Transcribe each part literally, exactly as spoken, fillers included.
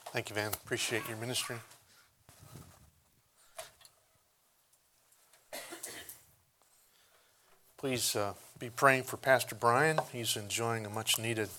Thank you, Van. Appreciate your ministry. Please uh, be praying for Pastor Brian. He's enjoying a much-needed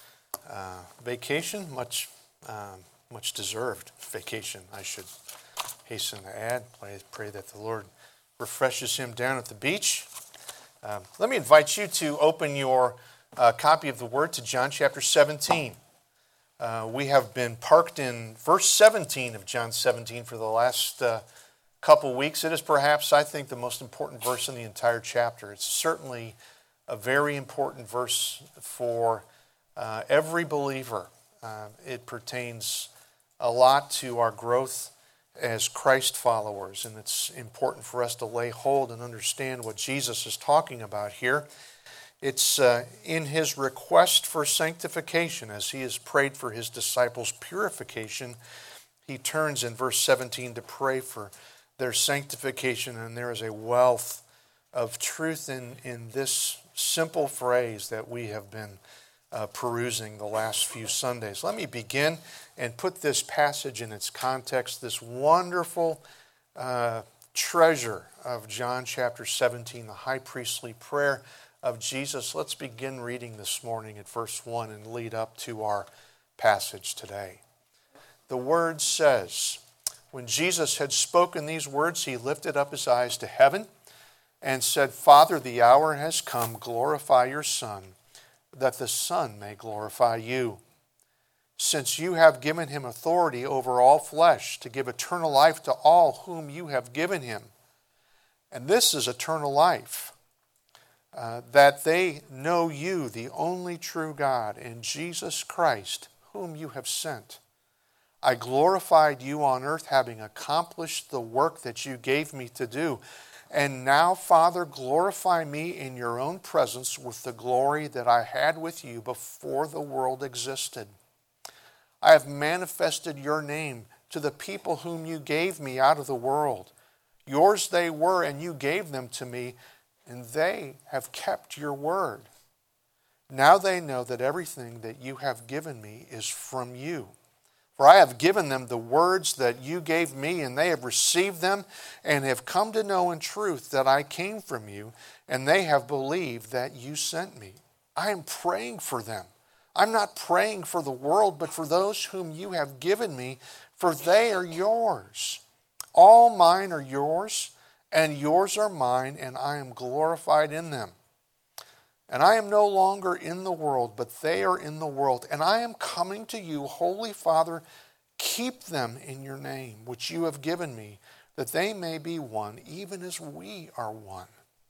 uh, vacation, much, uh, much deserved vacation, I should hasten to add. I pray that the Lord refreshes him down at the beach. Uh, let me invite you to open your uh, copy of the Word to John chapter seventeen. Uh, we have been parked in verse seventeen of John seventeen for the last uh, couple weeks. It is perhaps, I think, the most important verse in the entire chapter. It's certainly a very important verse for uh, every believer. Uh, it pertains a lot to our growth as Christ followers, and it's important for us to lay hold and understand what Jesus is talking about here. It's uh, in his request for sanctification, as he has prayed for his disciples' purification. He turns in verse seventeen to pray for their sanctification, and there is a wealth of truth in, in this simple phrase that we have been uh, perusing the last few Sundays. Let me begin and put this passage in its context, this wonderful uh, treasure of John chapter seventeen, the high priestly prayer of Jesus. Let's begin reading this morning at verse one and lead up to our passage today. The word says, "When Jesus had spoken these words, he lifted up his eyes to heaven and said, 'Father, the hour has come. Glorify your Son, that the Son may glorify you. Since you have given him authority over all flesh to give eternal life to all whom you have given him. And this is eternal life, uh, that they know you, the only true God, and Jesus Christ, whom you have sent. I glorified you on earth, having accomplished the work that you gave me to do. And now, Father, glorify me in your own presence with the glory that I had with you before the world existed. I have manifested your name to the people whom you gave me out of the world. Yours they were, and you gave them to me, and they have kept your word. Now they know that everything that you have given me is from you. For I have given them the words that you gave me, and they have received them, and have come to know in truth that I came from you, and they have believed that you sent me. I am praying for them. I'm not praying for the world, but for those whom you have given me, for they are yours. All mine are yours, and yours are mine, and I am glorified in them. And I am no longer in the world, but they are in the world. And I am coming to you, Holy Father, keep them in your name, which you have given me, that they may be one, even as we are one.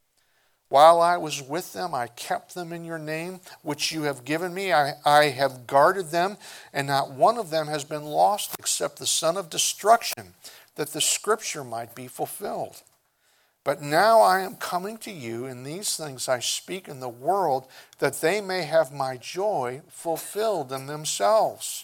While I was with them, I kept them in your name, which you have given me. I, I have guarded them, and not one of them has been lost except the son of destruction, that the scripture might be fulfilled. But now I am coming to you, and these things I speak in the world, that they may have my joy fulfilled in themselves.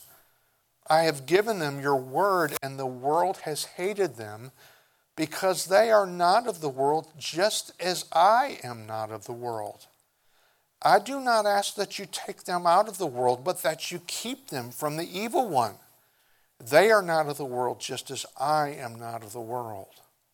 I have given them your word, and the world has hated them, because they are not of the world, just as I am not of the world. I do not ask that you take them out of the world, but that you keep them from the evil one. They are not of the world, just as I am not of the world.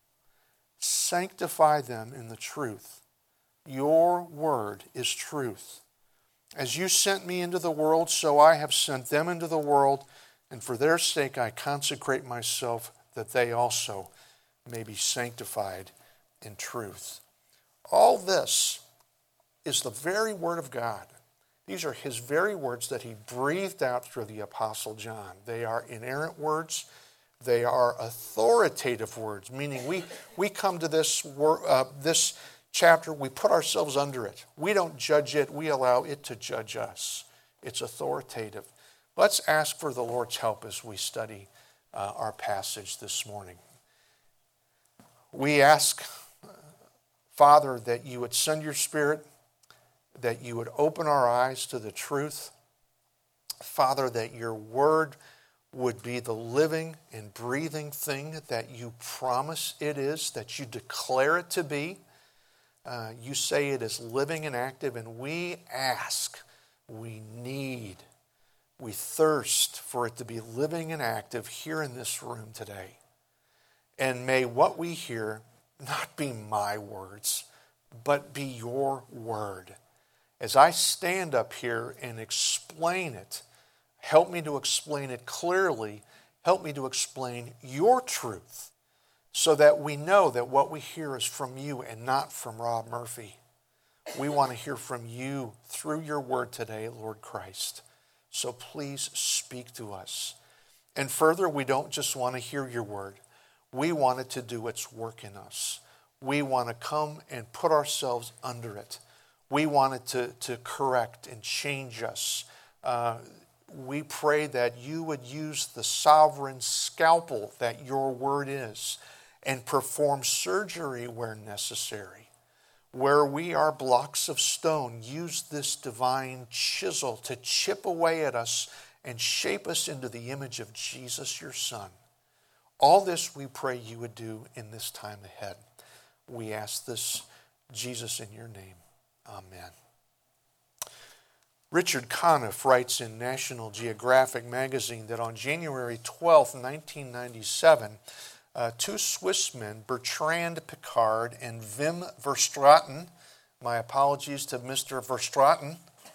Sanctify them in the truth. Your word is truth. As you sent me into the world, so I have sent them into the world, and for their sake I consecrate myself, that they also may be sanctified in truth. All this is the very word of God. These are his very words that he breathed out through the Apostle John. They are inerrant words. They are authoritative words, meaning we, we come to this, uh, this chapter, we put ourselves under it. We don't judge it. We allow it to judge us. It's authoritative. Let's ask for the Lord's help as we study uh, our passage this morning. We ask, Father, that you would send your Spirit, that you would open our eyes to the truth. Father, that your word would be the living and breathing thing that you promise it is, that you declare it to be. Uh, you say it is living and active, and we ask, we need We thirst for it to be living and active here in this room today. And may what we hear not be my words, but be your word. As I stand up here and explain it, help me to explain it clearly. Help me to explain your truth so that we know that what we hear is from you and not from Rob Murphy. We want to hear from you through your word today, Lord Christ. So please speak to us. And further, we don't just want to hear your word. We want it to do its work in us. We want to come and put ourselves under it. We want it to, to correct and change us. Uh, we pray that you would use the sovereign scalpel that your word is and perform surgery where necessary. Where we are blocks of stone, use this divine chisel to chip away at us and shape us into the image of Jesus, your Son. All this we pray you would do in this time ahead. We ask this, Jesus, in your name. Amen. Richard Conniff writes in National Geographic magazine that on January twelfth, nineteen ninety-seven, uh, two Swiss men, Bertrand Piccard and Wim Verstraeten, my apologies to Mister Verstraeten,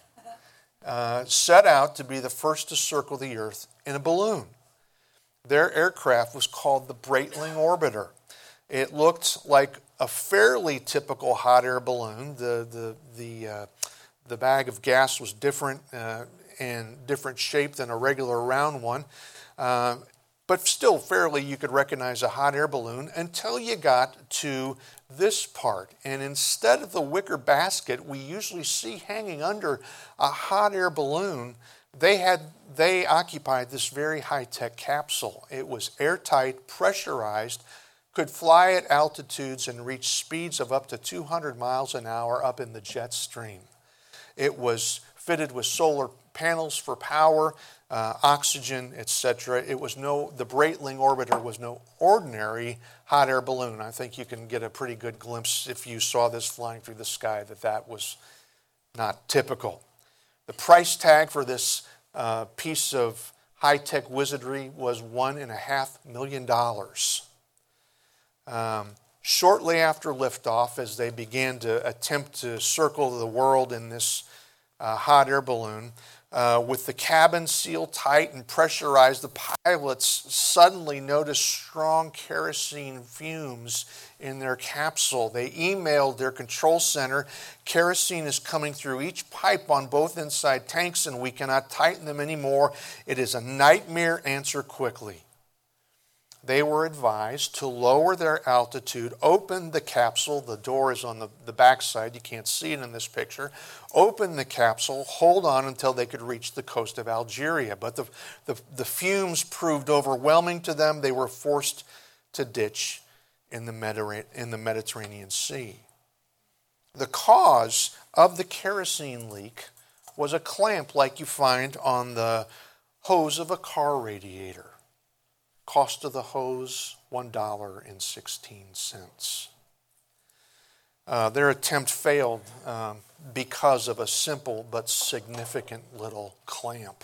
uh, set out to be the first to circle the Earth in a balloon. Their aircraft was called the Breitling Orbiter. It looked like a fairly typical hot air balloon. The the the uh, the bag of gas was different uh, and different shape than a regular round one, uh, but still fairly you could recognize a hot air balloon until you got to this part. And instead of the wicker basket we usually see hanging under a hot air balloon, they had they occupied this very high-tech capsule. It was airtight, pressurized, could fly at altitudes and reach speeds of up to two hundred miles an hour up in the jet stream. It was fitted with solar panels for power, uh, oxygen, et cetera. It was no, the Breitling Orbiter was no ordinary hot air balloon. I think you can get a pretty good glimpse if you saw this flying through the sky that that was not typical. The price tag for this uh, piece of high-tech wizardry was one and a half million dollars. Um, shortly after liftoff, as they began to attempt to circle the world in this uh, hot air balloon, uh, with the cabin sealed tight and pressurized, the pilots suddenly noticed strong kerosene fumes in their capsule. They emailed their control center, "Kerosene is coming through each pipe on both inside tanks and we cannot tighten them anymore. It is a nightmare. Answer quickly." They were advised to lower their altitude, open the capsule. The door is on the, the back side. You can't see it in this picture. Open the capsule, hold on until they could reach the coast of Algeria. But the, the, the fumes proved overwhelming to them. They were forced to ditch in the, Mediter- in the Mediterranean Sea. The cause of the kerosene leak was a clamp like you find on the hose of a car radiator. Cost of the hose, one dollar and sixteen cents. Uh, their attempt failed um, because of a simple but significant little clamp.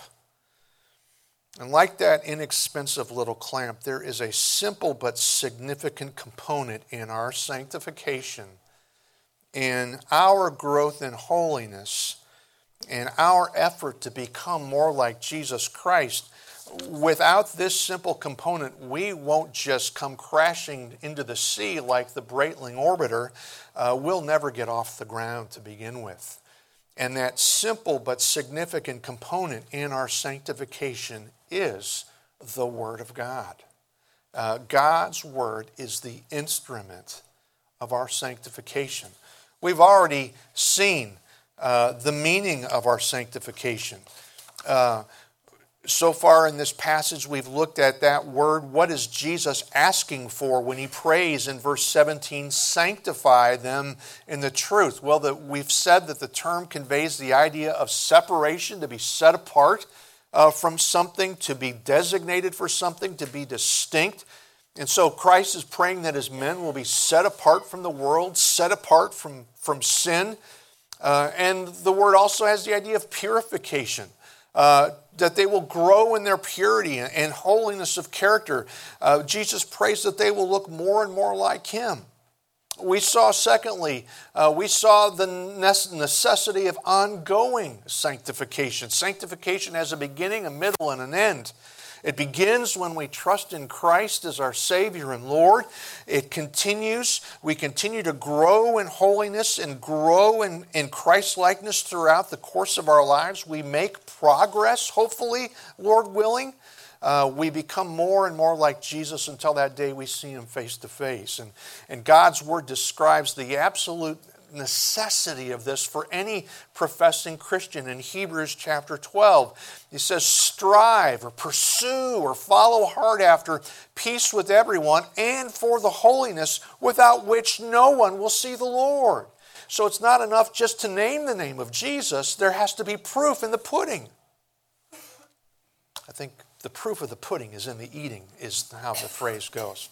And like that inexpensive little clamp, there is a simple but significant component in our sanctification, in our growth in holiness, in our effort to become more like Jesus Christ. Without this simple component, we won't just come crashing into the sea like the Breitling Orbiter. Uh, we'll never get off the ground to begin with. And that simple but significant component in our sanctification is the Word of God. Uh, God's Word is the instrument of our sanctification. We've already seen uh, the meaning of our sanctification. Uh, So far in this passage, we've looked at that word. What is Jesus asking for when he prays in verse seventeen, sanctify them in the truth? Well, that we've said that the term conveys the idea of separation, to be set apart uh, from something, to be designated for something, to be distinct. And so Christ is praying that his men will be set apart from the world, set apart from, from sin. Uh, and the word also has the idea of purification. uh, that they will grow in their purity and holiness of character. Uh, Jesus prays that they will look more and more like him. We saw, secondly, uh, we saw the necessity of ongoing sanctification. Sanctification has a beginning, a middle, and an end. It begins when we trust in Christ as our Savior and Lord. It continues, we continue to grow in holiness and grow in, in Christ-likeness throughout the course of our lives. We make progress, hopefully, Lord willing. Uh, we become more and more like Jesus until that day we see him face to face. And, and God's Word describes the absolute necessity of this for any professing Christian. In Hebrews chapter twelve, he says, strive or pursue or follow hard after peace with everyone and for the holiness without which no one will see the Lord. So it's not enough just to name the name of Jesus. There has to be proof in the pudding. I think the proof of the pudding is in the eating, is how the phrase goes.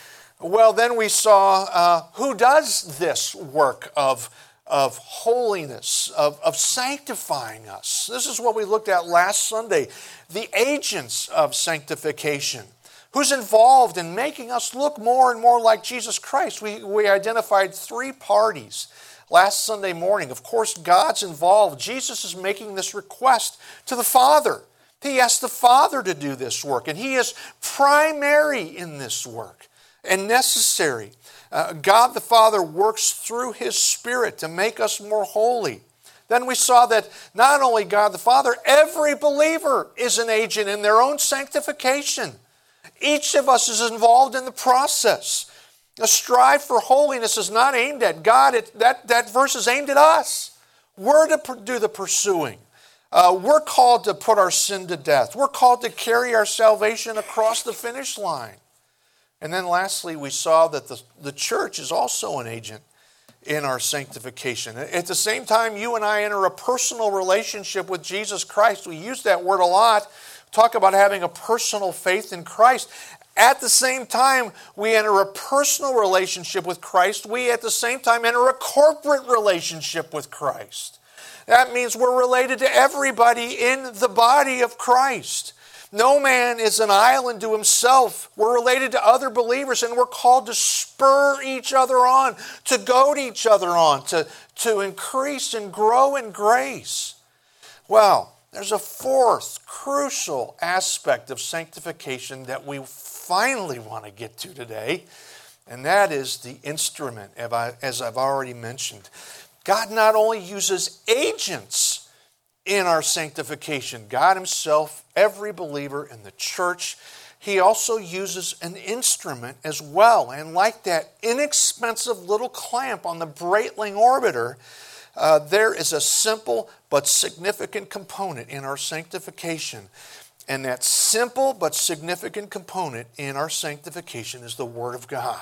Well, then we saw uh, who does this work of, of holiness, of, of sanctifying us. This is what we looked at last Sunday. The agents of sanctification. Who's involved in making us look more and more like Jesus Christ? We, we identified three parties last Sunday morning. Of course, God's involved. Jesus is making this request to the Father. He asked the Father to do this work, and he is primary in this work. And necessary. Uh, God the Father works through his Spirit to make us more holy. Then we saw that not only God the Father, every believer is an agent in their own sanctification. Each of us is involved in the process. A strive for holiness is not aimed at God. It, that, that verse is aimed at us. We're to do the pursuing. Uh, we're called to put our sin to death. We're called to carry our salvation across the finish line. And then lastly, we saw that the, the church is also an agent in our sanctification. At the same time, you and I enter a personal relationship with Jesus Christ. We use that word a lot, talk about having a personal faith in Christ. At the same time, we enter a personal relationship with Christ. We, at the same time, enter a corporate relationship with Christ. That means we're related to everybody in the body of Christ. No man is an island to himself. We're related to other believers, and we're called to spur each other on, to goad each other on, to, to increase and grow in grace. Well, there's a fourth crucial aspect of sanctification that we finally want to get to today, and that is the instrument, as I've already mentioned. God not only uses agents in our sanctification, God himself, every believer in the church, he also uses an instrument as well. And like that inexpensive little clamp on the Breitling orbiter, uh, there is a simple but significant component in our sanctification. And that simple but significant component in our sanctification is the Word of God.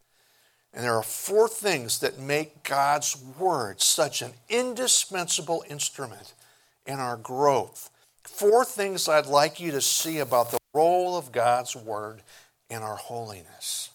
And there are four things that make God's Word such an indispensable instrument in our growth. Four things I'd like you to see about the role of God's Word in our holiness.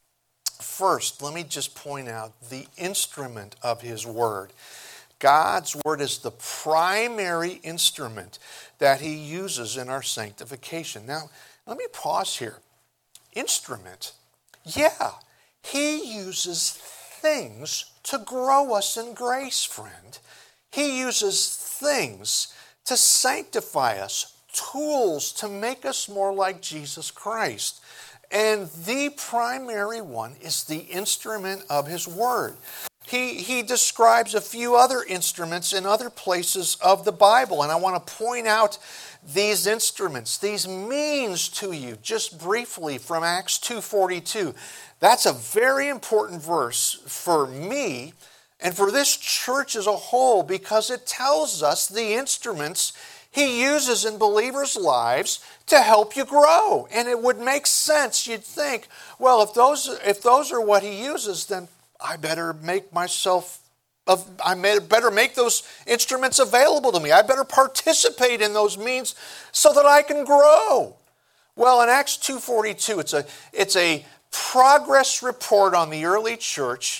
First, let me just point out the instrument of His Word. God's Word is the primary instrument that He uses in our sanctification. Now, let me pause here. Instrument, yeah, He uses things to grow us in grace, friend. He uses things to sanctify us, tools to make us more like Jesus Christ. And the primary one is the instrument of His Word. He, he describes a few other instruments in other places of the Bible, and I want to point out these instruments, these means to you, just briefly from Acts two forty-two. That's a very important verse for me and for this church as a whole, because it tells us the instruments He uses in believers' lives to help you grow. And it would make sense. You'd think, well, if those if those are what He uses, then I better make myself, I better make those instruments available to me. I better participate in those means so that I can grow. Well, in Acts two forty-two, it's a it's a progress report on the early church.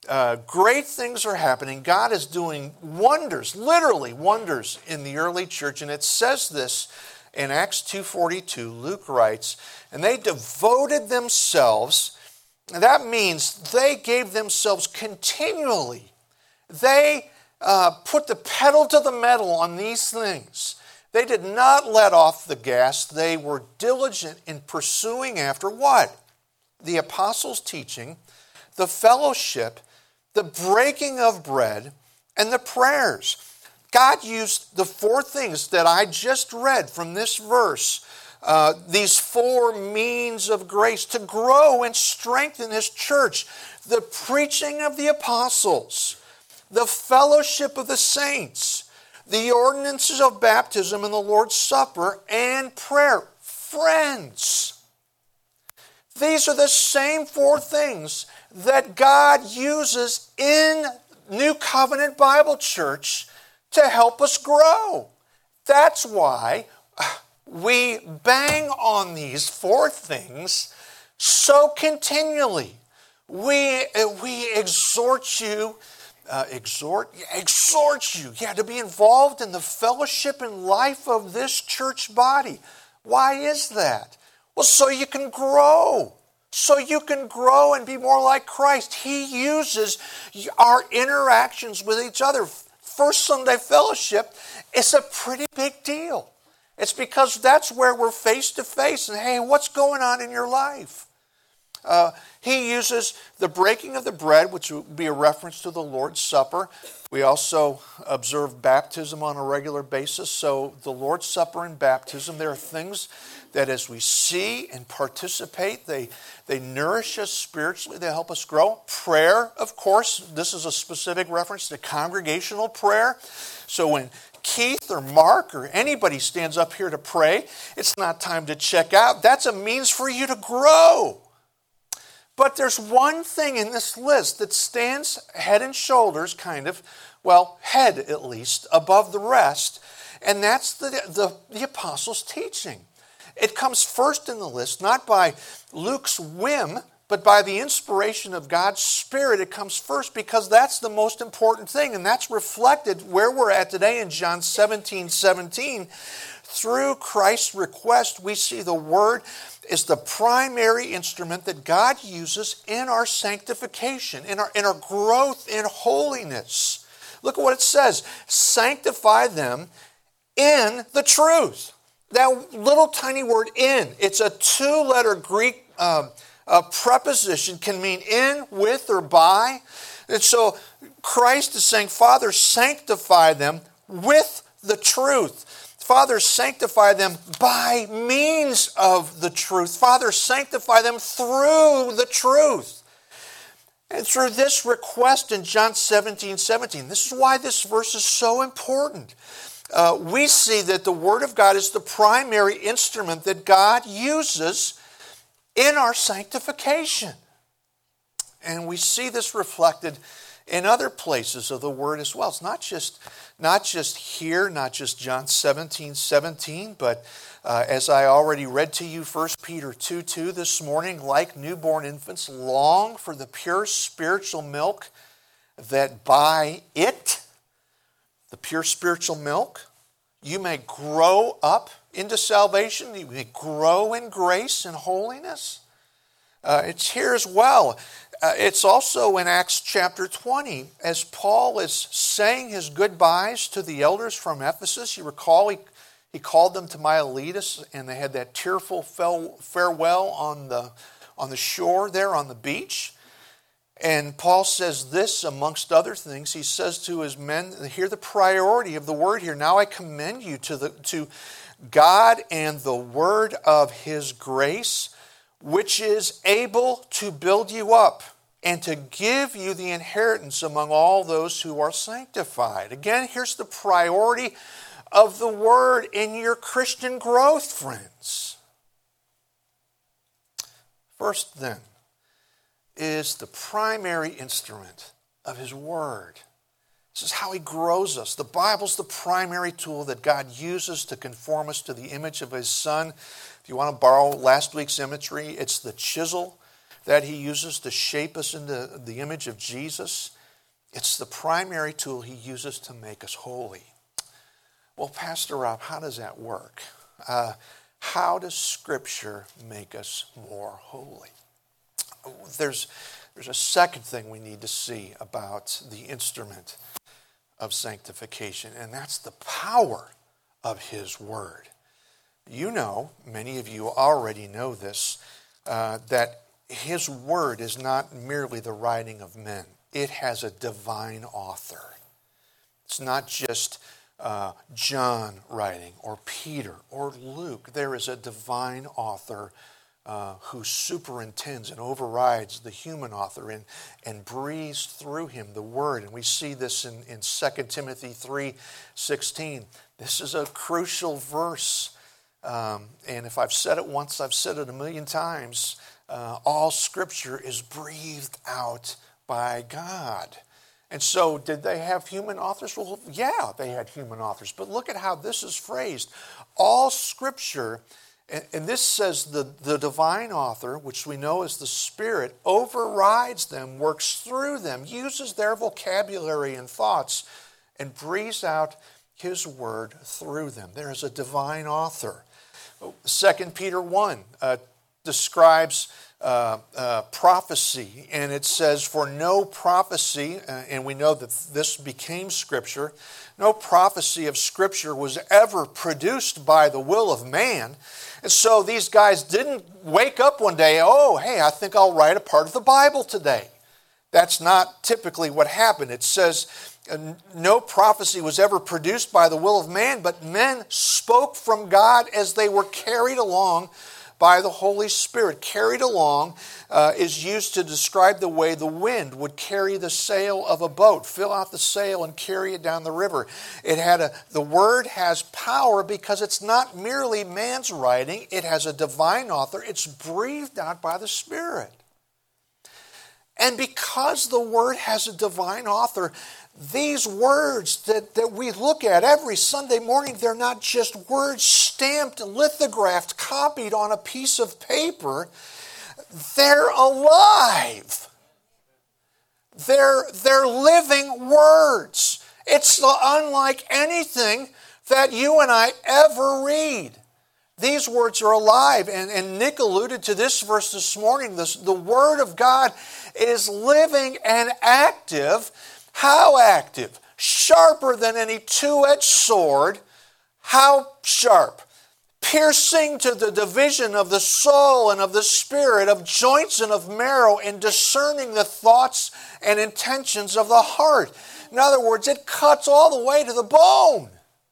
uh, great things are happening. God is doing wonders, literally wonders in the early church. And it says this in Acts two forty-two. Luke writes, and they devoted themselves. That means they gave themselves continually. They uh, put the pedal to the metal on these things. They did not let off the gas. They were diligent in pursuing after what? The apostles' teaching, the fellowship, the breaking of bread, and the prayers. God used the four things that I just read from this verse, uh, these four means of grace, to grow and strengthen His church. The preaching of the apostles, the fellowship of the saints, the ordinances of baptism and the Lord's Supper, and prayer. Friends, these are the same four things that God uses in New Covenant Bible Church to help us grow. That's why we bang on these four things so continually. We, we exhort you Uh, exhort, exhort you, yeah, to be involved in the fellowship and life of this church body. Why is that? Well, so you can grow. So you can grow and be more like Christ. He uses our interactions with each other. First Sunday fellowship is a pretty big deal. It's because that's where we're face to face and, hey, what's going on in your life? Uh, he uses the breaking of the bread, which would be a reference to the Lord's Supper. We also observe baptism on a regular basis. So the Lord's Supper and baptism, there are things that as we see and participate, they, they nourish us spiritually, they help us grow. Prayer, of course, this is a specific reference to congregational prayer. So when Keith or Mark or anybody stands up here to pray, it's not time to check out. That's a means for you to grow. But there's one thing in this list that stands head and shoulders, kind of, well, head at least, above the rest, and that's the, the, the apostles' teaching. It comes first in the list, not by Luke's whim, but by the inspiration of God's Spirit. It comes first because that's the most important thing, and that's reflected where we're at today in John seventeen seventeen. Through Christ's request, we see the Word is the primary instrument that God uses in our sanctification, in our, in our growth in holiness. Look at what it says. Sanctify them in the truth. That little tiny word in, it's a two-letter Greek uh, uh, preposition, can mean in, with, or by. And so Christ is saying, Father, sanctify them with the truth. Father, sanctify them by means of the truth. Father, sanctify them through the truth. And through this request in John seventeen seventeen, this is why this verse is so important. Uh, we see that the Word of God is the primary instrument that God uses in our sanctification. And we see this reflected in other places of the Word as well. It's not just, not just here, not just John seventeen seventeen, but uh, as I already read to you, First Peter two two this morning, like newborn infants, long for the pure spiritual milk, that by it, the pure spiritual milk, you may grow up into salvation, you may grow in grace and holiness. Uh, it's here as well. Uh, it's also in Acts chapter twenty, as Paul is saying his goodbyes to the elders from Ephesus. You recall he, he called them to Miletus, and they had that tearful farewell on the, on the shore there on the beach. And Paul says this, amongst other things. He says to his men, hear the priority of the word here. Now I commend you to, the, to God and the word of His grace, which is able to build you up and to give you the inheritance among all those who are sanctified. Again, here's the priority of the word in your Christian growth, friends. First, then, is the primary instrument of His Word. This is how He grows us. The Bible's the primary tool that God uses to conform us to the image of His Son. If you want to borrow last week's imagery, it's the chisel that he uses to shape us into the image of Jesus, it's the primary tool he uses to make us holy. Well, Pastor Rob, how does that work? Uh, how does Scripture make us more holy? There's, there's a second thing we need to see about the instrument of sanctification, and that's the power of his word. You know, many of you already know this, uh, that his word is not merely the writing of men. It has a divine author. It's not just uh, John writing, or Peter, or Luke. There is a divine author uh, who superintends and overrides the human author and, and breathes through him the word. And we see this in, in Second Timothy three sixteen. This is a crucial verse. Um, and if I've said it once, I've said it a million times. Uh, all Scripture is breathed out by God. And so did they have human authors? Well, yeah, they had human authors. But look at how this is phrased. All Scripture, and, and this says the, the divine author, which we know is the Spirit, overrides them, works through them, uses their vocabulary and thoughts, and breathes out his word through them. There is a divine author. Second Peter one uh, describes uh, uh, prophecy, and it says, for no prophecy, uh, and we know that this became Scripture, no prophecy of Scripture was ever produced by the will of man. And so these guys didn't wake up one day, oh, hey, I think I'll write a part of the Bible today. That's not typically what happened. It says, no prophecy was ever produced by the will of man, but men spoke from God as they were carried along by the Holy Spirit. Carried along uh, is used to describe the way the wind would carry the sail of a boat, fill out the sail and carry it down the river. It had a, the word has power because it's not merely man's writing. It has a divine author. It's breathed out by the Spirit. And because the word has a divine author, these words that, that we look at every Sunday morning, they're not just words stamped, lithographed, copied on a piece of paper. They're alive. They're, they're living words. It's unlike anything that you and I ever read. These words are alive. And, and Nick alluded to this verse this morning. This, the Word of God is living and active. How active? Sharper than any two-edged sword. How sharp? Piercing to the division of the soul and of the spirit, of joints and of marrow, and discerning the thoughts and intentions of the heart. In other words, it cuts all the way to the bone.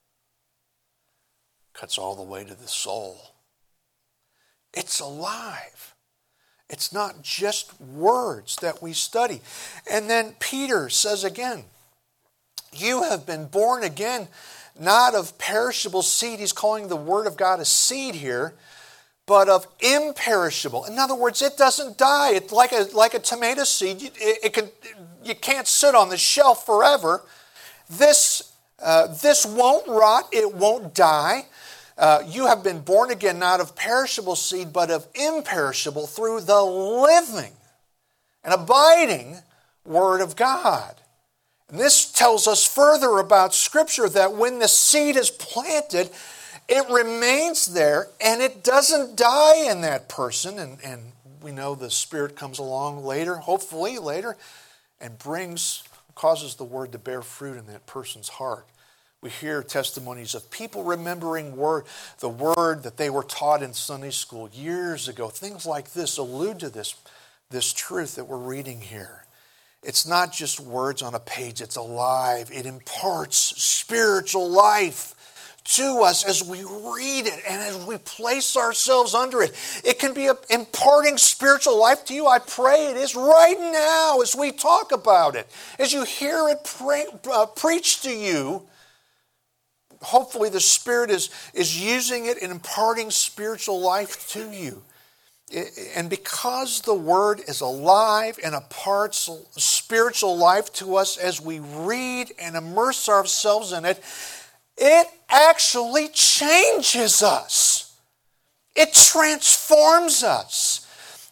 Cuts all the way to the soul. It's alive. It's not just words that we study. And then Peter says again, you have been born again, not of perishable seed. He's calling the word of God a seed here, but of imperishable. In other words, it doesn't die. It's like a, like a tomato seed. It, it can, you can't sit on the shelf forever. This, uh, this won't rot. It won't die. Uh, you have been born again, not of perishable seed, but of imperishable, through the living and abiding Word of God. And this tells us further about Scripture that when the seed is planted, it remains there and it doesn't die in that person. And, and we know the Spirit comes along later, hopefully later, and brings, causes the Word to bear fruit in that person's heart. We hear testimonies of people remembering word, the word that they were taught in Sunday school years ago. Things like this allude to this, this truth that we're reading here. It's not just words on a page, it's alive. It imparts spiritual life to us as we read it and as we place ourselves under it. It can be imparting spiritual life to you. I pray it is right now as we talk about it. As you hear it pray, uh, preached to you, hopefully the Spirit is, is using it and imparting spiritual life to you. And because the Word is alive and imparts spiritual life to us as we read and immerse ourselves in it, it actually changes us. It transforms us.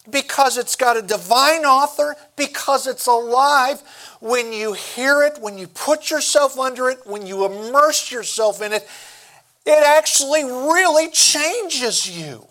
because it's got a divine author, because it's alive. When you hear it, when you put yourself under it, when you immerse yourself in it, it actually really changes you.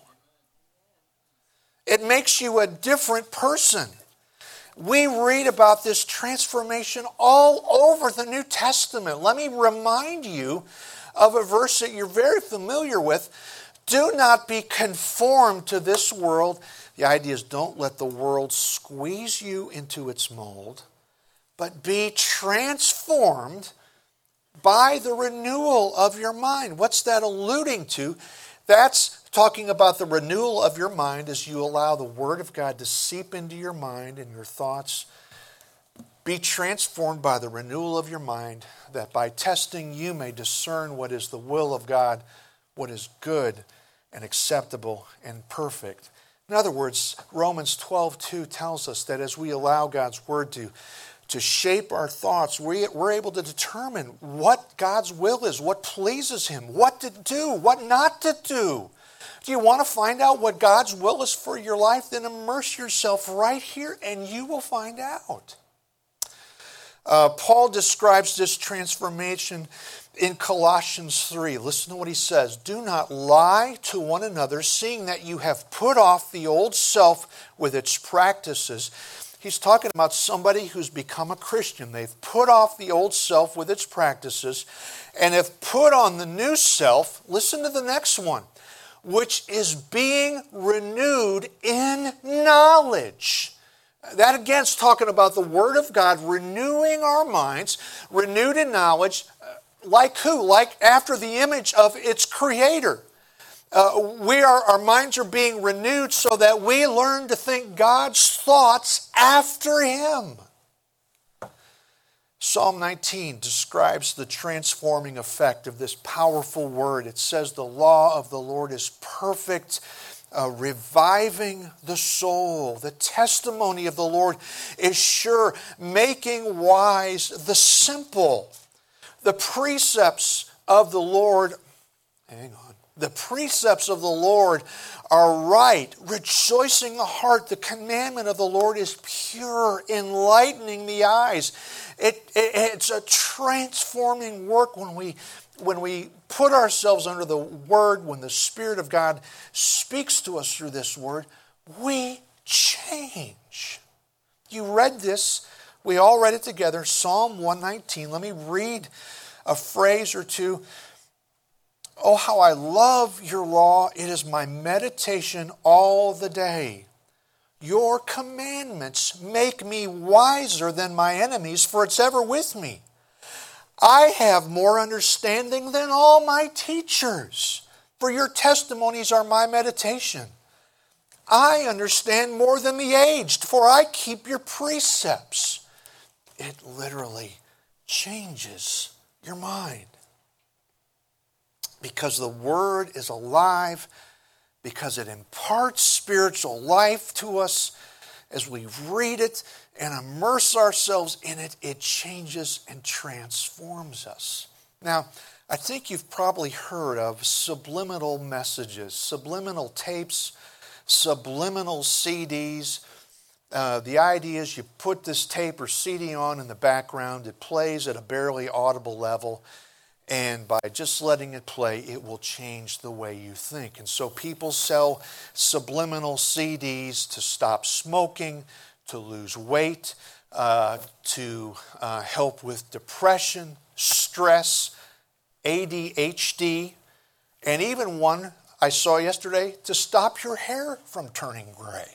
It makes you a different person. We read about this transformation all over the New Testament. Let me remind you of a verse that you're very familiar with. Do not be conformed to this world. The idea is don't let the world squeeze you into its mold, but be transformed by the renewal of your mind. What's that alluding to? That's talking about the renewal of your mind as you allow the Word of God to seep into your mind and your thoughts. Be transformed by the renewal of your mind, that by testing you may discern what is the will of God, what is good and acceptable and perfect. In other words, Romans twelve two tells us that as we allow God's Word to, to shape our thoughts, we, we're able to determine what God's will is, what pleases Him, what to do, what not to do. Do you want to find out what God's will is for your life? Then immerse yourself right here and you will find out. Uh, Paul describes this transformation in Colossians three. Listen to what he says. Do not lie to one another, seeing that you have put off the old self with its practices. He's talking about somebody who's become a Christian. They've put off the old self with its practices and have put on the new self. Listen to the next one. Which is being renewed in knowledge. That again is talking about the Word of God renewing our minds, renewed in knowledge, like who? Like after the image of its Creator. Uh, we are, our minds are being renewed so that we learn to think God's thoughts after Him. Psalm nineteen describes the transforming effect of this powerful word. It says the law of the Lord is perfect, uh, reviving the soul. The testimony of the Lord is sure, making wise the simple. The precepts of the Lord, hang on, the precepts of the Lord are right, rejoicing the heart. The commandment of the Lord is pure, enlightening the eyes. It, it, it's a transforming work when we, when we put ourselves under the Word, when the Spirit of God speaks to us through this Word, we change. You read this. We all read it together. Psalm one nineteen. Let me read a phrase or two. Oh, how I love your law. It is my meditation all the day. Your commandments make me wiser than my enemies, for it's ever with me. I have more understanding than all my teachers, for your testimonies are my meditation. I understand more than the aged, for I keep your precepts. It literally changes your mind. Because the Word is alive, because it imparts spiritual life to us. As we read it and immerse ourselves in it, it changes and transforms us. Now, I think you've probably heard of subliminal messages, subliminal tapes, subliminal C Ds. Uh, the idea is you put this tape or C D on in the background, it plays at a barely audible level, and by just letting it play, it will change the way you think. And so people sell subliminal C Ds to stop smoking, to lose weight, uh, to uh, help with depression, stress, A D H D, and even one I saw yesterday to stop your hair from turning gray.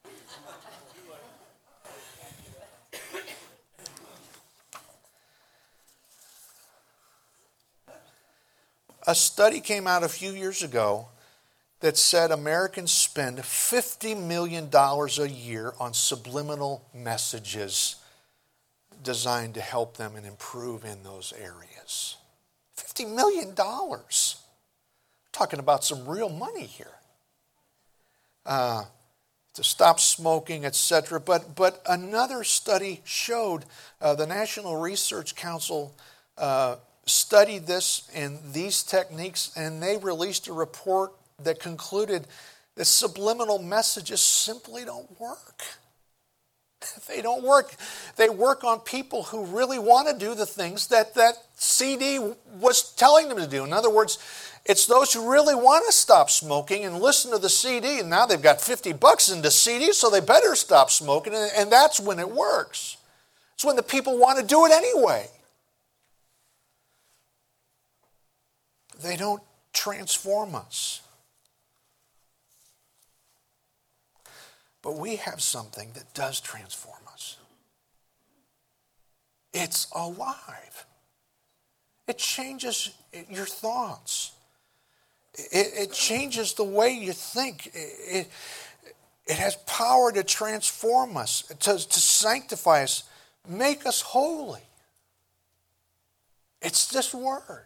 A study came out a few years ago that said Americans spend fifty million dollars a year on subliminal messages designed to help them and improve in those areas. fifty million dollars. Talking about some real money here. Uh, to stop smoking, et cetera. But, but another study showed, uh, the National Research Council uh, studied this and these techniques, and they released a report that concluded The subliminal messages simply don't work. They don't work. They work on people who really want to do the things that that C D was telling them to do. In other words, it's those who really want to stop smoking and listen to the C D, and now they've got fifty bucks into C D, so they better stop smoking, and, and that's when it works. It's when the people want to do it anyway. They don't transform us. But we have something that does transform us. It's alive. It changes your thoughts. It, it changes the way you think. It, it has power to transform us, to, to sanctify us, make us holy. It's this word.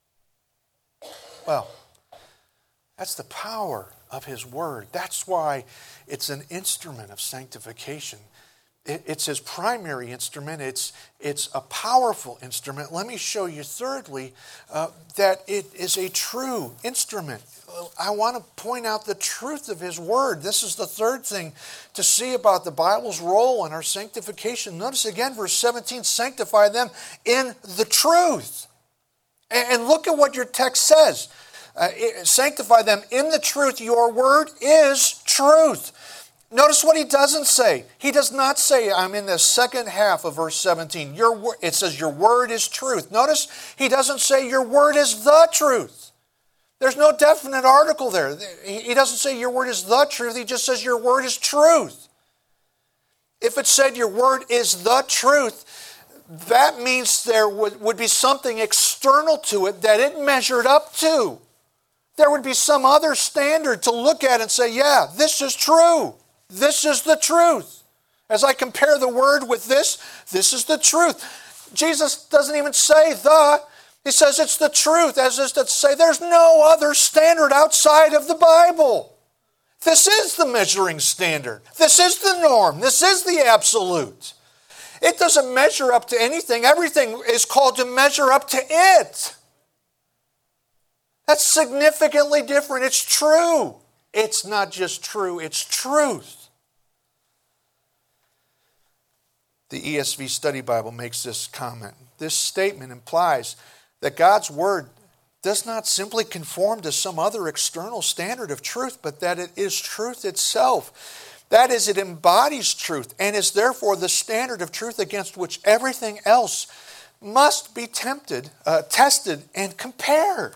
Well, that's the power of his word. That's why it's an instrument of sanctification. It, it's his primary instrument. It's, it's a powerful instrument. Let me show you thirdly uh, that it is a true instrument. I want to point out the truth of his word. This is the third thing to see about the Bible's role in our sanctification. Notice again verse seventeen, sanctify them in the truth. And, and look at what your text says. Uh, sanctify them in the truth. Your word is truth. Notice what he doesn't say. He does not say, I'm in the second half of verse seventeen. Your, it says your word is truth. Notice he doesn't say your word is the truth. There's no definite article there. He doesn't say your word is the truth. He just says your word is truth. If it said your word is the truth, that means there would, would be something external to it that it measured up to. There would be some other standard to look at and say, yeah, this is true. This is the truth. As I compare the word with this, this is the truth. Jesus doesn't even say the. He says it's the truth, as is to say there's no other standard outside of the Bible. This is the measuring standard. This is the norm. This is the absolute. It doesn't measure up to anything. Everything is called to measure up to it. That's significantly different. It's true. It's not just true, it's truth. The E S V Study Bible makes this comment. This statement implies that God's word does not simply conform to some other external standard of truth, but that it is truth itself. That is, it embodies truth and is therefore the standard of truth against which everything else must be tempted, uh, tested, and compared.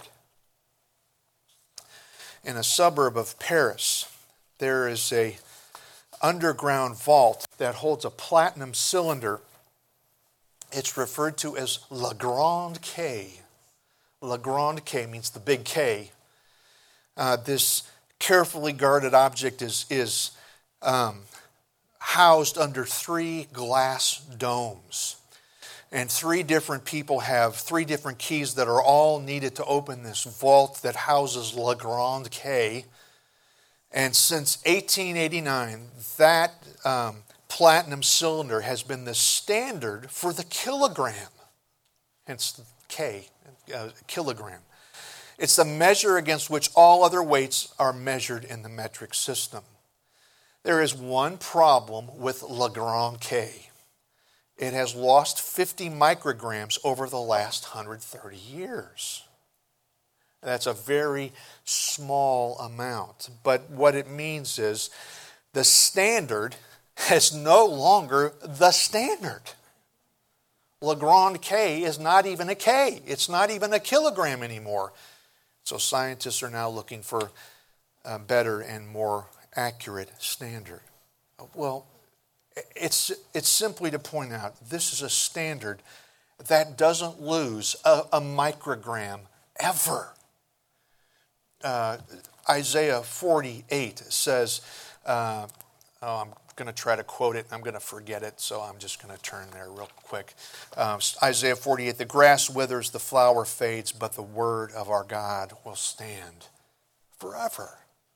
In a suburb of Paris, there is a underground vault that holds a platinum cylinder. It's referred to as La Grande K. La Grande K means the big K. Uh, this carefully guarded object is, is um, housed under three glass domes. And three different people have three different keys that are all needed to open this vault that houses La Grande K. And since eighteen eighty-nine, that um, platinum cylinder has been the standard for the kilogram. Hence the K, uh, kilogram. It's the measure against which all other weights are measured in the metric system. There is one problem with La Grande K. It has lost fifty micrograms over the last one hundred thirty years. That's a very small amount. But what it means is the standard is no longer the standard. La Grande K is not even a K. It's not even a kilogram anymore. So scientists are now looking for a better and more accurate standard. Well, It's, it's simply to point out this is a standard that doesn't lose a, a microgram ever. Uh, Isaiah forty-eight says, uh, oh, I'm going to try to quote it. I'm going to forget it, so I'm just going to turn there real quick. Um, Isaiah forty-eight, the grass withers, the flower fades, but the word of our God will stand forever.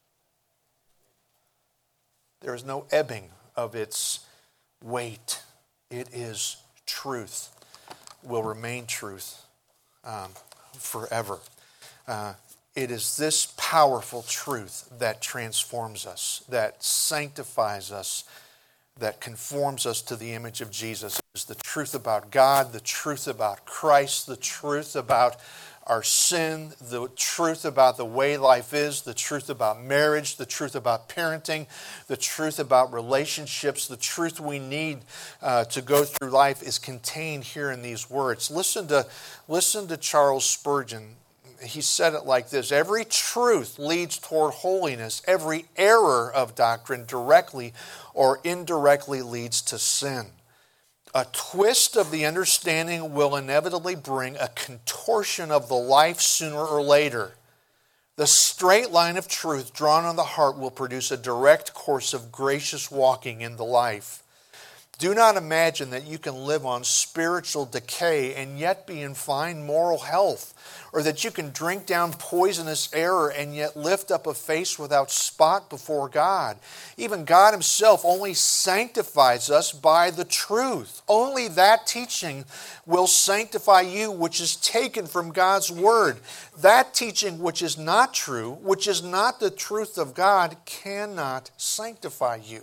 There is no ebbing of its weight. It is truth, will remain truth um, forever. Uh, it is this powerful truth that transforms us, that sanctifies us, that conforms us to the image of Jesus. It's the truth about God, the truth about Christ, the truth about our sin, the truth about the way life is, the truth about marriage, the truth about parenting, the truth about relationships, the truth we need uh, to go through life is contained here in these words. Listen to, listen to Charles Spurgeon. He said it like this: every truth leads toward holiness. Every error of doctrine directly or indirectly leads to sin. A twist of the understanding will inevitably bring a contortion of the life sooner or later. The straight line of truth drawn on the heart will produce a direct course of gracious walking in the life. Do not imagine that you can live on spiritual decay and yet be in fine moral health, or that you can drink down poisonous error and yet lift up a face without spot before God. Even God Himself only sanctifies us by the truth. Only that teaching will sanctify you which is taken from God's Word. That teaching which is not true, which is not the truth of God, cannot sanctify you.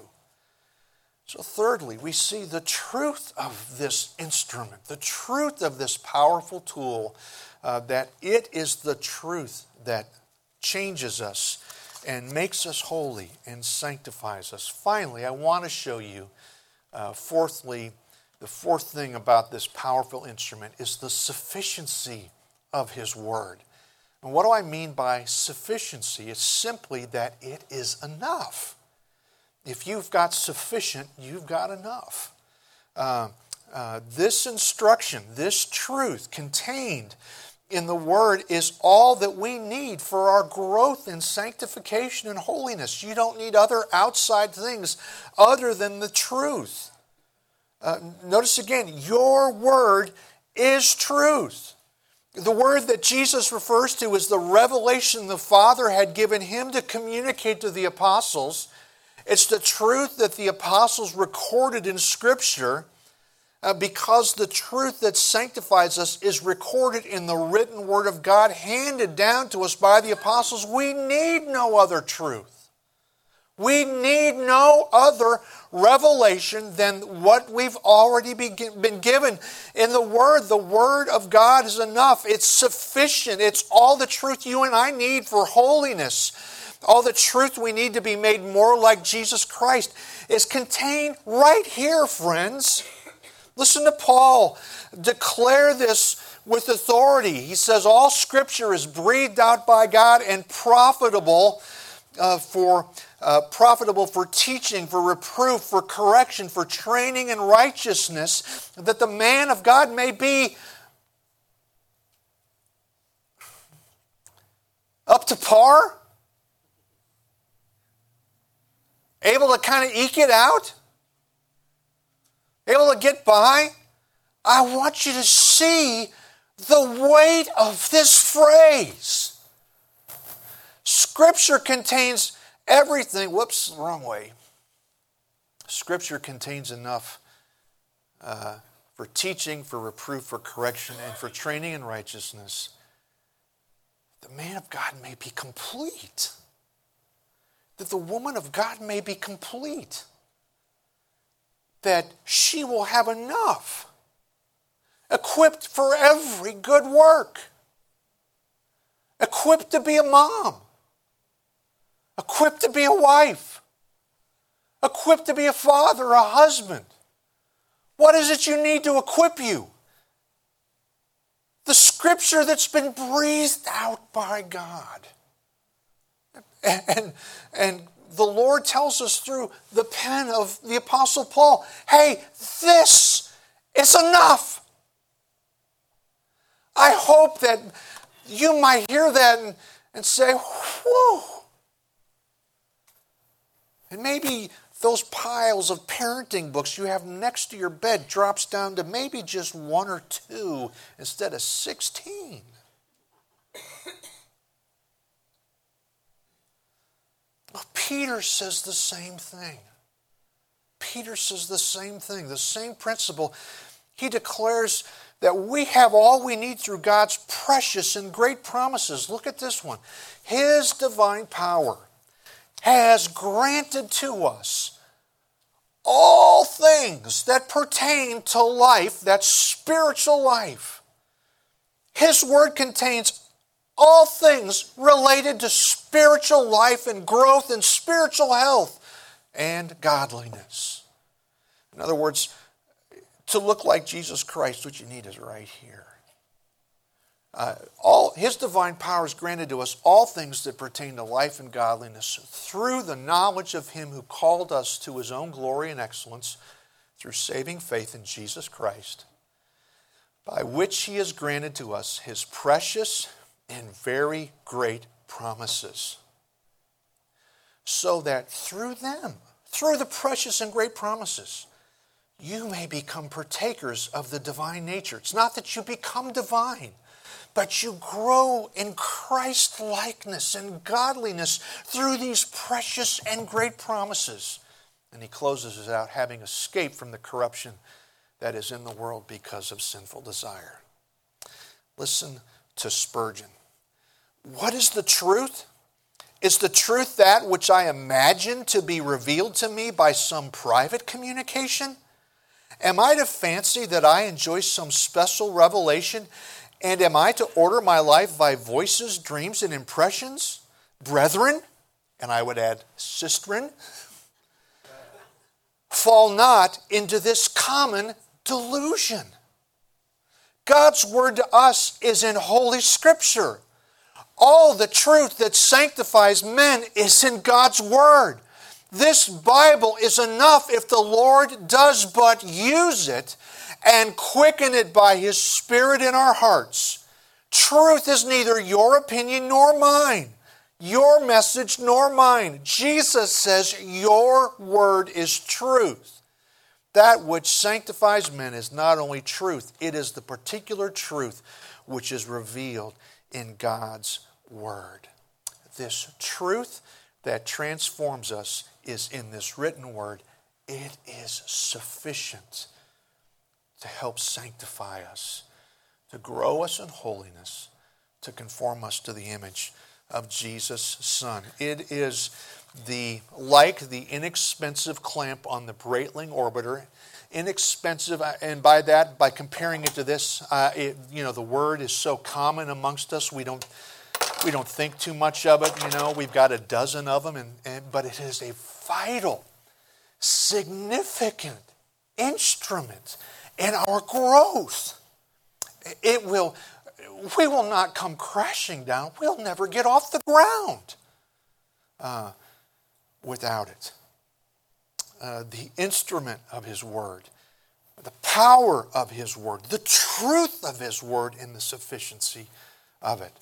So thirdly, we see the truth of this instrument, the truth of this powerful tool, uh, that it is the truth that changes us and makes us holy and sanctifies us. Finally, I want to show you, uh, fourthly, the fourth thing about this powerful instrument is the sufficiency of His Word. And what do I mean by sufficiency? It's simply that it is enough. If you've got sufficient, you've got enough. Uh, uh, this instruction, this truth contained in the Word is all that we need for our growth in sanctification and holiness. You don't need other outside things other than the truth. Uh, notice again, your Word is truth. The Word that Jesus refers to is the revelation the Father had given Him to communicate to the apostles. It's the truth that the apostles recorded in Scripture, uh, because the truth that sanctifies us is recorded in the written Word of God handed down to us by the apostles. We need no other truth. We need no other revelation than what we've already been given in the Word. The Word of God is enough. It's sufficient. It's all the truth you and I need for holiness. All the truth we need to be made more like Jesus Christ is contained right here, friends. Listen to Paul declare this with authority. He says, all Scripture is breathed out by God and profitable uh, for uh, profitable for teaching, for reproof, for correction, for training in righteousness, that the man of God may be up to par, able to kind of eke it out, able to get by. I want you to see the weight of this phrase. Scripture contains everything. Whoops, wrong way. Scripture contains enough uh, for teaching, for reproof, for correction, and for training in righteousness. The man of God may be complete. That the woman of God may be complete. That she will have enough. Equipped for every good work. Equipped to be a mom. Equipped to be a wife. Equipped to be a father, a husband. What is it you need to equip you? The Scripture that's been breathed out by God. And, and, and the Lord tells us through the pen of the Apostle Paul, hey, this is enough. I hope that you might hear that and, and say, whew. And maybe those piles of parenting books you have next to your bed drops down to maybe just one or two instead of sixteen. Well, Peter says the same thing. Peter says the same thing, the same principle. He declares that we have all we need through God's precious and great promises. Look at this one. His divine power has granted to us all things that pertain to life, that's spiritual life. His word contains all things related to spiritual life and growth and spiritual health and godliness. In other words, to look like Jesus Christ, what you need is right here. Uh, all His divine power is granted to us all things that pertain to life and godliness through the knowledge of Him who called us to His own glory and excellence through saving faith in Jesus Christ, by which He has granted to us His precious and very great promises, so that through them, through the precious and great promises, you may become partakers of the divine nature. It's not that you become divine, but you grow in Christ likeness and godliness through these precious and great promises. And he closes it out, having escaped from the corruption that is in the world because of sinful desire. Listen to Spurgeon. What is the truth? Is the truth that which I imagine to be revealed to me by some private communication? Am I to fancy that I enjoy some special revelation? And am I to order my life by voices, dreams, and impressions? Brethren, and I would add sistren, fall not into this common delusion. God's word to us is in Holy Scripture. All the truth that sanctifies men is in God's word. This Bible is enough if the Lord does but use it and quicken it by His Spirit in our hearts. Truth is neither your opinion nor mine, your message nor mine. Jesus says your word is truth. That which sanctifies men is not only truth, it is the particular truth which is revealed in God's word. This truth that transforms us is in this written word. It is sufficient to help sanctify us, to grow us in holiness, to conform us to the image of Jesus' Son. It is the like the inexpensive clamp on the Breitling orbiter. Inexpensive, and by that, by comparing it to this, uh, it, you know, the word is so common amongst us. We don't, we don't think too much of it. You know, we've got a dozen of them, and, and but it is a vital, significant instrument in our growth. It will, we will not come crashing down. We'll never get off the ground uh, without it. Uh, the instrument of His word, the power of His word, the truth of His word, and the sufficiency of it.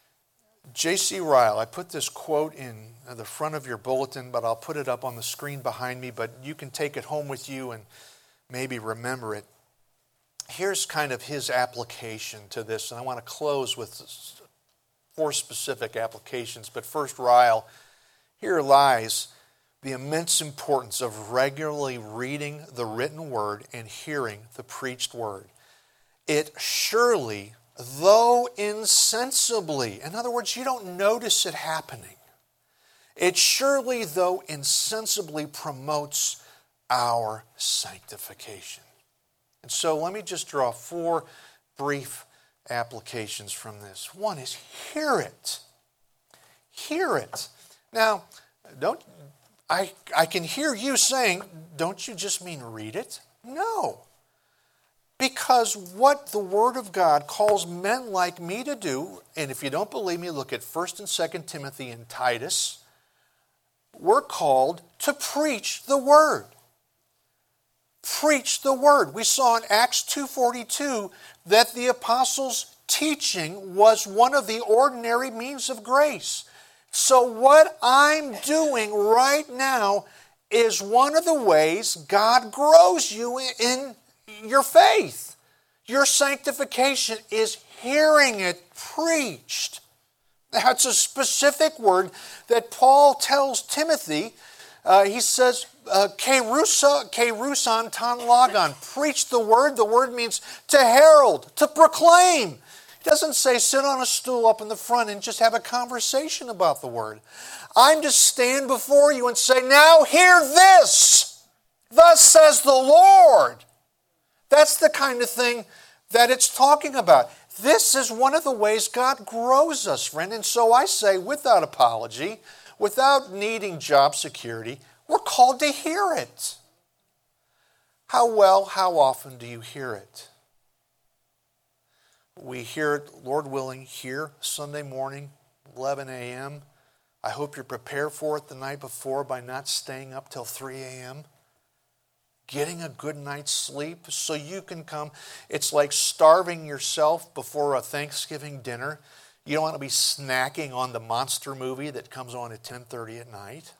J C Ryle, I put this quote in the front of your bulletin, but I'll put it up on the screen behind me, but you can take it home with you and maybe remember it. Here's kind of his application to this, and I want to close with four specific applications. But first, Ryle, here lies the immense importance of regularly reading the written word and hearing the preached word. It surely, though insensibly, in other words, you don't notice it happening, it surely, though insensibly, promotes our sanctification. And so let me just draw four brief applications from this. One is hear it. Hear it. Now, don't I, I can hear you saying, don't you just mean read it? No. Because what the Word of God calls men like me to do, and if you don't believe me, look at First and Second Timothy and Titus, we're called to preach the Word. Preach the Word. We saw in Acts two forty-two that the apostles' teaching was one of the ordinary means of grace. So what I'm doing right now is one of the ways God grows you in your faith. Your sanctification is hearing it preached. That's a specific word that Paul tells Timothy Uh, he says, uh, kerusa, kerusan tan logon. Preach the word. The word means to herald, to proclaim. He doesn't say sit on a stool up in the front and just have a conversation about the word. I'm to stand before you and say, now hear this. Thus says the Lord. That's the kind of thing that it's talking about. This is one of the ways God grows us, friend. And so I say, without apology, without needing job security, we're called to hear it. How well, how often do you hear it? We hear it, Lord willing, here Sunday morning, eleven a.m. I hope you're prepared for it the night before by not staying up till three a.m., getting a good night's sleep so you can come. It's like starving yourself before a Thanksgiving dinner. You don't want to be snacking on the monster movie that comes on at ten thirty at night.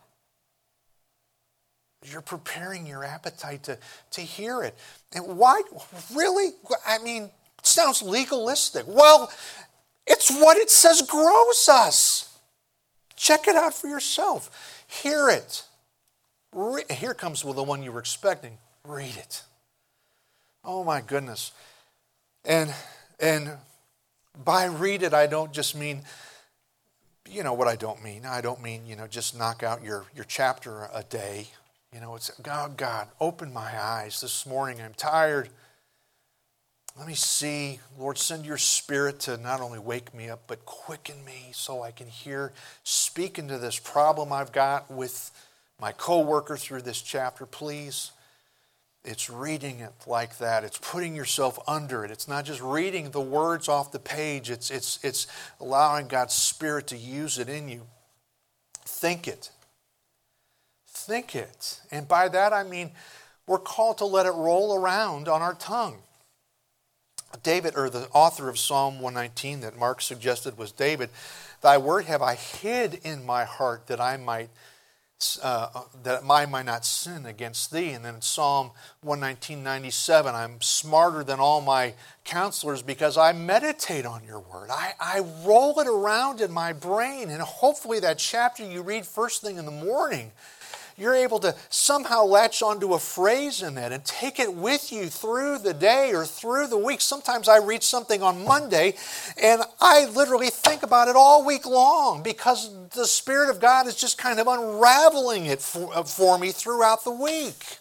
You're preparing your appetite to, to hear it. And why? Really? I mean, it sounds legalistic. Well, it's what it says grows us. Check it out for yourself. Hear it. Re- Here comes the one you were expecting. Read it. Oh my goodness. And and by read it, I don't just mean, you know what I don't mean. I don't mean, you know, just knock out your, your chapter a day. You know, it's, oh God, open my eyes this morning. I'm tired. Let me see. Lord, send your Spirit to not only wake me up, but quicken me so I can hear, speak into this problem I've got with my coworker through this chapter, please. It's reading it like that. It's putting yourself under it. It's not just reading the words off the page. It's, it's, it's allowing God's Spirit to use it in you. Think it. Think it. And by that I mean we're called to let it roll around on our tongue. David, or the author of Psalm one nineteen that Mark suggested was David, thy word have I hid in my heart that I might Uh, that I might not sin against thee. And then in Psalm one nineteen, ninety-seven, I'm smarter than all my counselors because I meditate on your word. I, I roll it around in my brain, and hopefully that chapter you read first thing in the morning, you're able to somehow latch onto a phrase in that and take it with you through the day or through the week. Sometimes I read something on Monday and I literally think about it all week long because the Spirit of God is just kind of unraveling it for, for me throughout the week.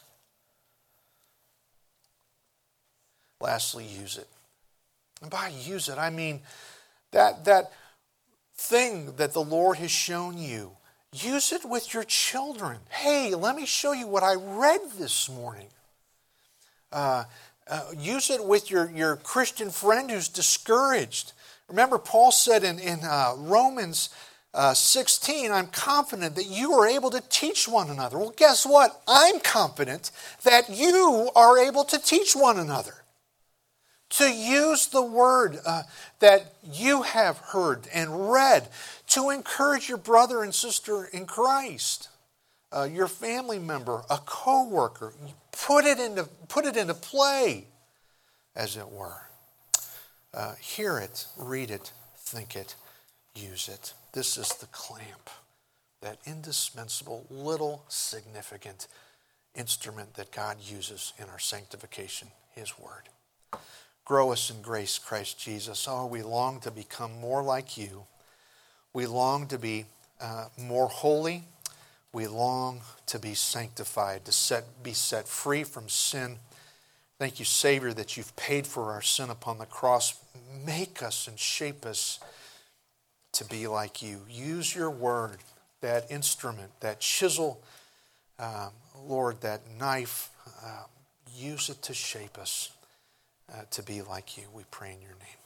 Lastly, use it. And by use it, I mean that, that thing that the Lord has shown you. Use it with your children. Hey, let me show you what I read this morning. Uh, uh, use it with your, your Christian friend who's discouraged. Remember, Paul said in, in uh, Romans uh, sixteen, I'm confident that you are able to teach one another. Well, guess what? I'm confident that you are able to teach one another. To use the word uh, that you have heard and read to encourage your brother and sister in Christ, uh, your family member, a co-worker. Put it into, put it into play, as it were. Uh, hear it, read it, think it, use it. This is the clamp, that indispensable, little significant instrument that God uses in our sanctification, His Word. Grow us in grace, Christ Jesus. Oh, we long to become more like you. We long to be uh, more holy. We long to be sanctified, to set, be set free from sin. Thank you, Savior, that you've paid for our sin upon the cross. Make us and shape us to be like you. Use your word, that instrument, that chisel, um, Lord, that knife. Uh, use it to shape us uh, to be like you. We pray in your name.